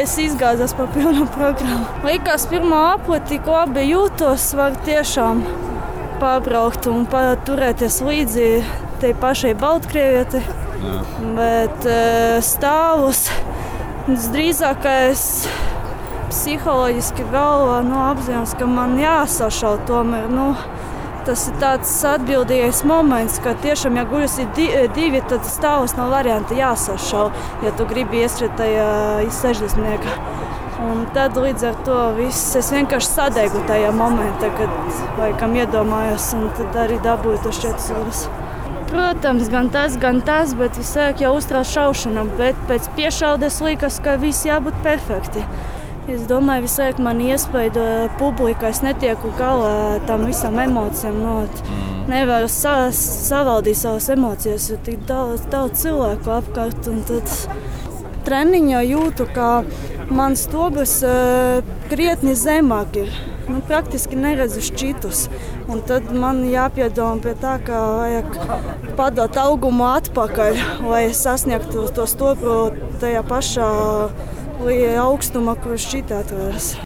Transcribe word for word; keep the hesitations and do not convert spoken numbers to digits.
es izgāzos par pilnu programmu. Likās pirmā apli tik labi jūtos, var tiešām pārbraukt un turēties līdzi tai pašai Baltkrievietei. Bet stāvus drīzākais psiholoģiski galvā nu, apziņas, ka man jāsašau tomēr. Nu, tas ir tāds atbildīgais moments, ka tiešām, ja guļas ir divi, tad stāvus nav varianta jāsašau, ja tu gribi ieskriet tajā sešdesmitniekā. Un tad līdz ar to viss, es vienkārši sadegu tajā momentā, kad laikam iedomājos, un tad arī dabūju tos četrus eurus. Protams, gan tas, gan tas, bet visvairāk jau uztrauc šaušana, bet pēc piešaudes liekas, ka viss jābūt perfekti. Es domāju, visvairāk man iespaido publika, es netieku galā tam visam emocijām. No, nevaru sa savaldīt savas emocijas, jo tik daudz, daudz cilvēku apkārt. Un tad treniņā jūtu, ka mans stobrs uh, krietni zemāk ir. Nu, praktiski neredzu šķitus. Un tad man jāpiedomā pie tā, ka vajag padot augumu atpakaļ, lai sasniegtu to stobru tajā pašā augstumā, kur šķita atrodas.